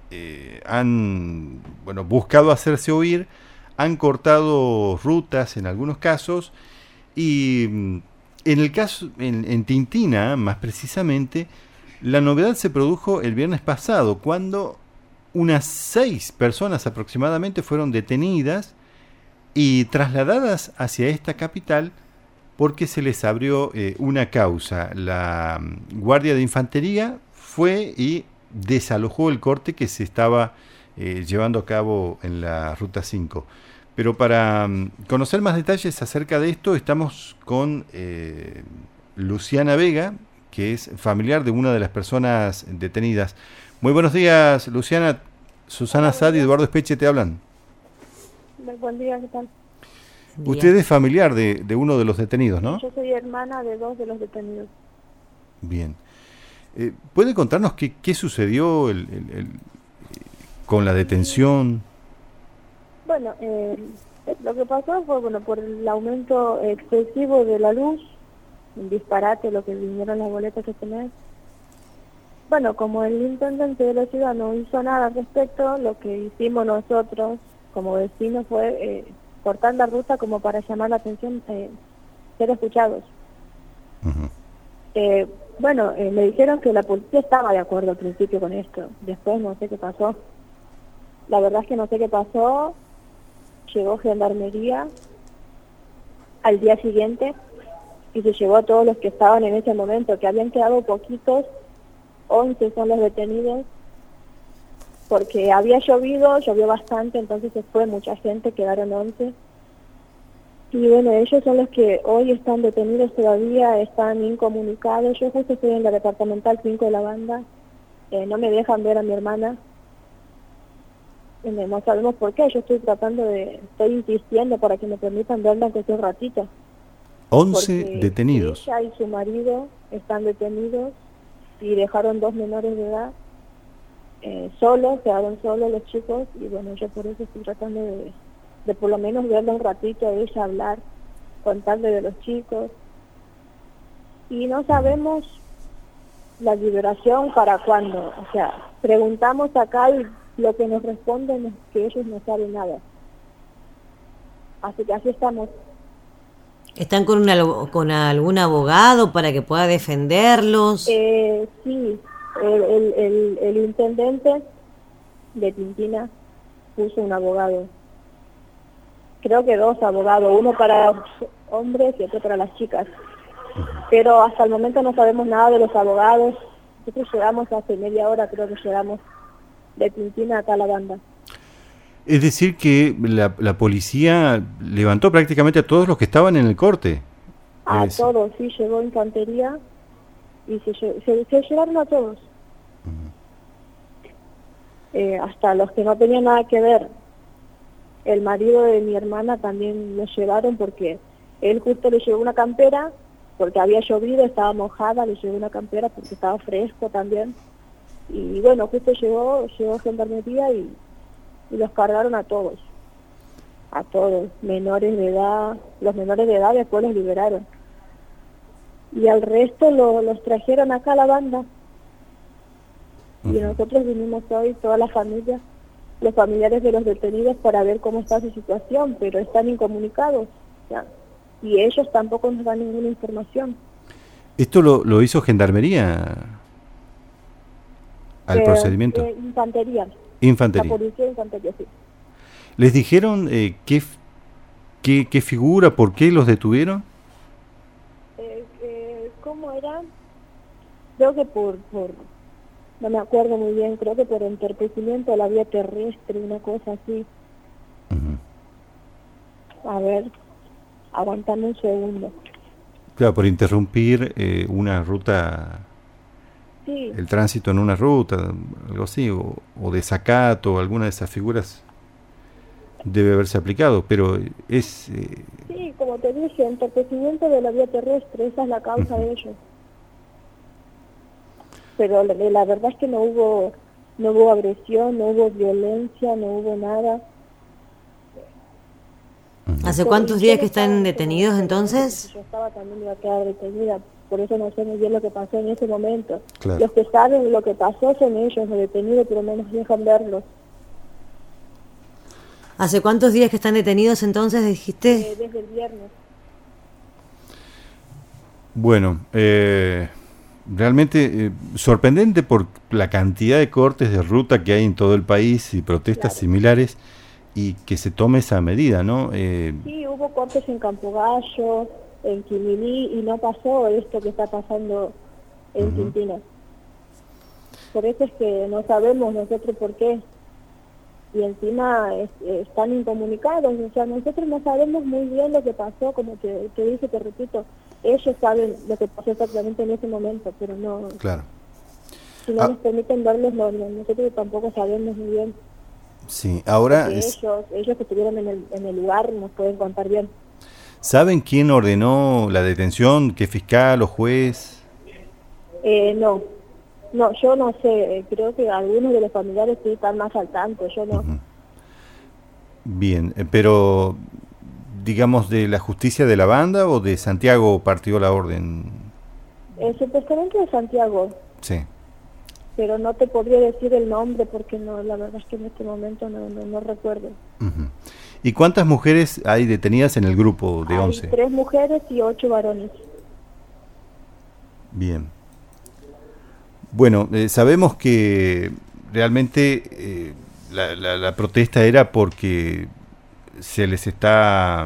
han buscado hacerse oír, han cortado rutas en algunos casos y en el caso, en Tintina más precisamente, la novedad se produjo el viernes pasado cuando unas 6 personas aproximadamente fueron detenidas y trasladadas hacia esta capital porque se les abrió una causa. La Guardia de Infantería fue y desalojó el corte que se estaba llevando a cabo en la Ruta 5. Pero para conocer más detalles acerca de esto, estamos con Luciana Vega, que es familiar de una de las personas detenidas. Muy buenos días, Luciana. Susana Sad y Eduardo Espeche te hablan. Buen día, ¿qué tal? Usted es familiar de uno de los detenidos, ¿no? Sí, yo soy hermana de 2 de los detenidos. Bien. ¿Puede contarnos qué sucedió con la detención? Bueno, lo que pasó fue, por el aumento excesivo de la luz, un disparate lo que vinieron las boletas este mes. Bueno, como el intendente de la ciudad no hizo nada al respecto, lo que hicimos nosotros como vecinos fue cortar la ruta como para llamar la atención, ser escuchados. Uh-huh. Me dijeron que la policía estaba de acuerdo al principio con esto, después no sé qué pasó. La verdad es que no sé qué pasó, llegó Gendarmería al día siguiente y se llevó a todos los que estaban en ese momento, que habían quedado poquitos, 11 son los detenidos, porque había llovió bastante, entonces se fue mucha gente, quedaron 11. Y bueno, ellos son los que hoy están detenidos todavía, están incomunicados. Yo justo estoy en la departamental 5 de la banda, no me dejan ver a mi hermana, no sabemos por qué, yo estoy insistiendo para que me permitan verla aunque sea un ratito. 11 Porque detenidos. ella y su marido están detenidos y dejaron 2 menores de edad quedaron solos los chicos, y bueno, yo por eso estoy tratando de por lo menos verla un ratito a ella hablar, contarle de los chicos, y no sabemos la liberación para cuándo. O sea, preguntamos acá y lo que nos responden es que ellos no saben nada. Así que así estamos. ¿Están con algún abogado para que pueda defenderlos? Sí, el intendente de Tintina puso un abogado. Creo que 2 abogados, uno para los hombres y otro para las chicas. Pero hasta el momento no sabemos nada de los abogados. Nosotros llegamos hace media hora, creo que llegamos de Tintina acá a la banda. Es decir que la policía levantó prácticamente a todos los que estaban en el corte. A todos, sí, llegó infantería y se llevaron a todos. Hasta los que no tenían nada que ver. El marido de mi hermana también lo llevaron porque él justo le llevó una campera, porque había llovido, estaba mojada, le llevó una campera porque estaba fresco también. Y bueno, justo llegó Gendarmería y los cargaron a todos, menores de edad. Los menores de edad después los liberaron. Y al resto los trajeron acá a la banda. Y nosotros vinimos hoy, toda la familia, los familiares de los detenidos, para ver cómo está su situación, pero están incomunicados, ¿ya? Y ellos tampoco nos dan ninguna información. ¿Esto lo hizo Gendarmería al procedimiento? Infantería. Infantería. La policía de infantería, sí. ¿Les dijeron qué figura, por qué los detuvieron? ¿Cómo era? Creo que no me acuerdo muy bien, creo que por entorpecimiento a la vía terrestre, una cosa así. A ver, aguantame un segundo. Claro, por interrumpir una ruta, Sí. el tránsito en una ruta, algo así, o desacato, alguna de esas figuras debe haberse aplicado, pero es... Sí, como te dije, entorpecimiento de la vía terrestre, esa es la causa de ello. Pero la verdad es que no hubo agresión, no hubo violencia, no hubo nada. ¿Hace cuántos días que están detenidos entonces? Yo estaba también, iba a quedar detenida, por eso no sé muy bien lo que pasó en ese momento. Claro. Los que saben lo que pasó son ellos, los detenidos, pero no nos dejan verlos. ¿Hace cuántos días que están detenidos entonces, dijiste? Desde el viernes. Bueno, realmente sorprendente por la cantidad de cortes de ruta que hay en todo el país y protestas Claro. similares, y que se tome esa medida, ¿no? Sí, hubo cortes en Campogallo, en Quimilí, y no pasó esto que está pasando en Tintina. Por eso es que no sabemos nosotros por qué. Y encima están incomunicados, o sea, nosotros no sabemos muy bien lo que pasó, como te dije, te repito, ellos saben lo que pasó exactamente en ese momento, pero no, Claro. si no nos permiten verlos, nosotros tampoco sabemos muy bien. Sí, ahora Porque ellos que estuvieron en el lugar nos pueden contar bien. ¿saben quién ordenó la detención? ¿Qué fiscal o juez? No, yo no sé, creo que algunos de los familiares sí están más al tanto, yo no. Bien, pero digamos de la justicia de la banda o de Santiago partió la orden. Supuestamente de Santiago, Sí. pero no te podría decir el nombre porque no, la verdad es que en este momento no recuerdo. Ujú. ¿Y cuántas mujeres hay detenidas en el grupo de Hay 11? 3 mujeres y 8 varones. Bien. Bueno, sabemos que realmente la protesta era porque se les está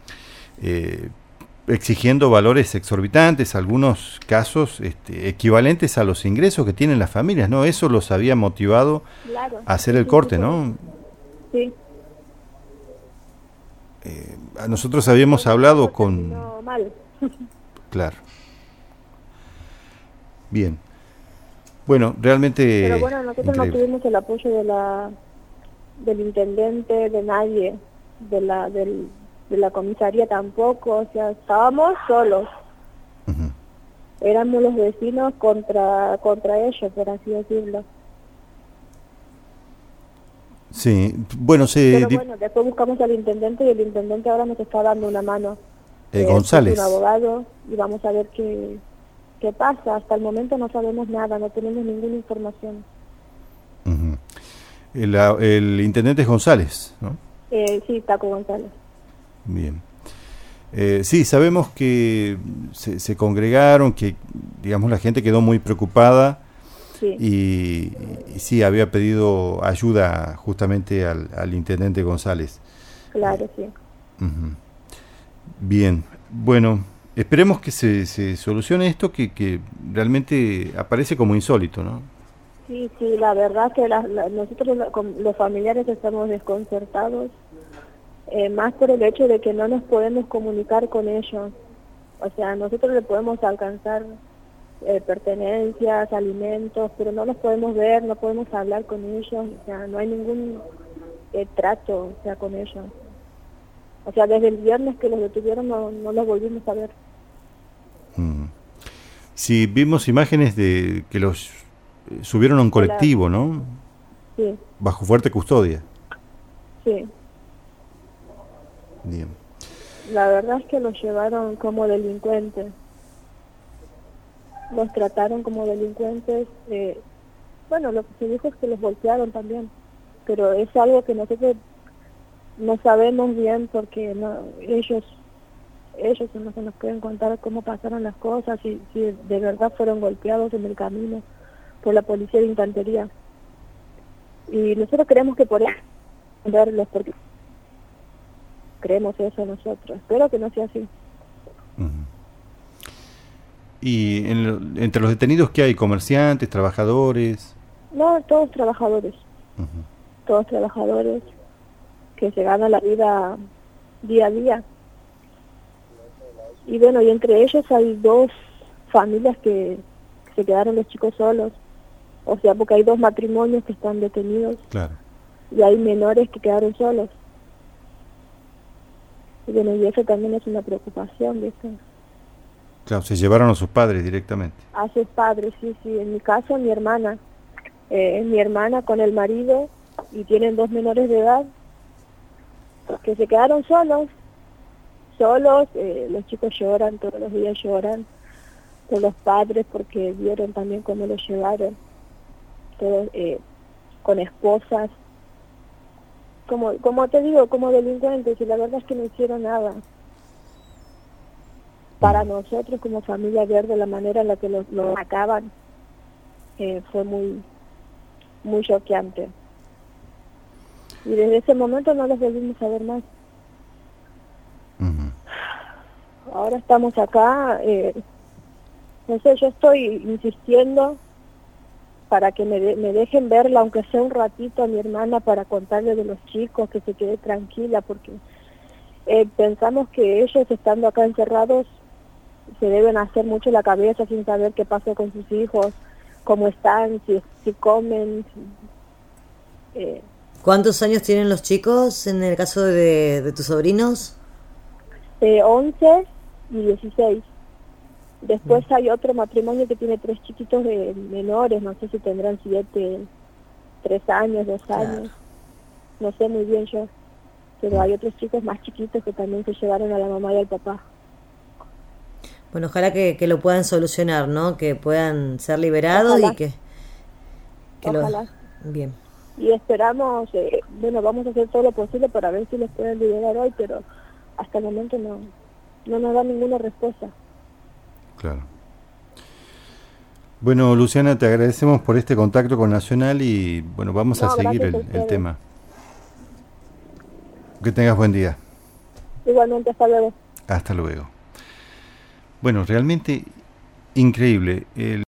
exigiendo valores exorbitantes, algunos casos equivalentes a los ingresos que tienen las familias, ¿no? Eso los había motivado Claro. a hacer el corte, ¿no? Sí. Nosotros habíamos hablado con... Terminó mal. Claro. Bien. Bueno, realmente... Pero bueno, nosotros no increíble. tuvimos el apoyo del intendente, de nadie, de la comisaría tampoco, o sea, estábamos solos. Ujú. Éramos los vecinos contra ellos, por así decirlo. Sí, bueno, Pero bueno, después buscamos al intendente y el intendente ahora nos está dando una mano. González. Un abogado y vamos a ver qué pasa. Hasta el momento no sabemos nada, no tenemos ninguna información. Ujú. El intendente es González, ¿no? Sí, Taco González. Bien. Sí, sabemos que se congregaron, que digamos la gente quedó muy preocupada. Sí. Y sí, había pedido ayuda justamente al intendente González. Claro, sí. Uh-huh. Bien, bueno, esperemos que se solucione esto que realmente aparece como insólito, ¿no? Sí, la verdad que nosotros los familiares estamos desconcertados, más por el hecho de que no nos podemos comunicar con ellos. O sea, nosotros le podemos alcanzar pertenencias, alimentos, pero no los podemos ver, no podemos hablar con ellos, o sea, no hay ningún trato, o sea, con ellos. O sea, desde el viernes que los detuvieron no los volvimos a ver. Sí, vimos imágenes de que los subieron a un colectivo, ¿no? Sí. Bajo fuerte custodia. Sí. Bien. La verdad es que los llevaron como delincuentes. Los trataron como delincuentes. Bueno, lo que se dijo es que los golpearon también, pero es algo que nosotros no sabemos bien porque ellos son los que nos pueden contar cómo pasaron las cosas, si de verdad fueron golpeados en el camino por la policía de infantería. Y nosotros creemos que por eso verlos, porque creemos eso nosotros. Espero que no sea así. Uh-huh. ¿Y entre los detenidos qué hay? ¿Comerciantes, trabajadores? No, todos trabajadores. Uh-huh. Todos trabajadores que se ganan la vida día a día. Y bueno, y entre ellos hay 2 familias que se quedaron los chicos solos. O sea, porque hay 2 matrimonios que están detenidos. Claro. Y hay menores que quedaron solos. Y bueno, y eso también es una preocupación, ¿viste? Claro, se llevaron a sus padres directamente. A sus padres, sí. En mi caso, mi hermana. Mi hermana con el marido y tienen 2 menores de edad que se quedaron solos. Los chicos lloran, todos los días lloran. por los padres, porque vieron también cómo lo llevaron, todos con esposas, como te digo, como delincuentes, y la verdad es que no hicieron nada. Para nosotros como familia Verde, la manera en la que lo acaban fue muy, muy choqueante. Y desde ese momento no los volvimos a ver más. Ahora estamos acá, no sé, yo estoy insistiendo para que me dejen verla, aunque sea un ratito, a mi hermana, para contarle de los chicos, que se quede tranquila, porque pensamos que ellos, estando acá encerrados, se deben hacer mucho la cabeza sin saber qué pasa con sus hijos, cómo están, si comen. ¿Cuántos años tienen los chicos en el caso de tus sobrinos? 11 y 16. Después hay otro matrimonio que tiene 3 chiquitos menores, no sé si tendrán 7, 3 años, 2 años, no sé muy bien yo, pero hay otros chicos más chiquitos que también se llevaron a la mamá y al papá. Bueno, ojalá que lo puedan solucionar, ¿no? Que puedan ser liberados. Ojalá. Y que Ojalá. Bien. Y esperamos, bueno, vamos a hacer todo lo posible para ver si les pueden liberar hoy, pero hasta el momento no nos da ninguna respuesta. Claro. Bueno, Luciana, te agradecemos por este contacto con Nacional y bueno, vamos a seguir el tema. Que tengas buen día. Igualmente, hasta luego. Hasta luego. Bueno, realmente increíble.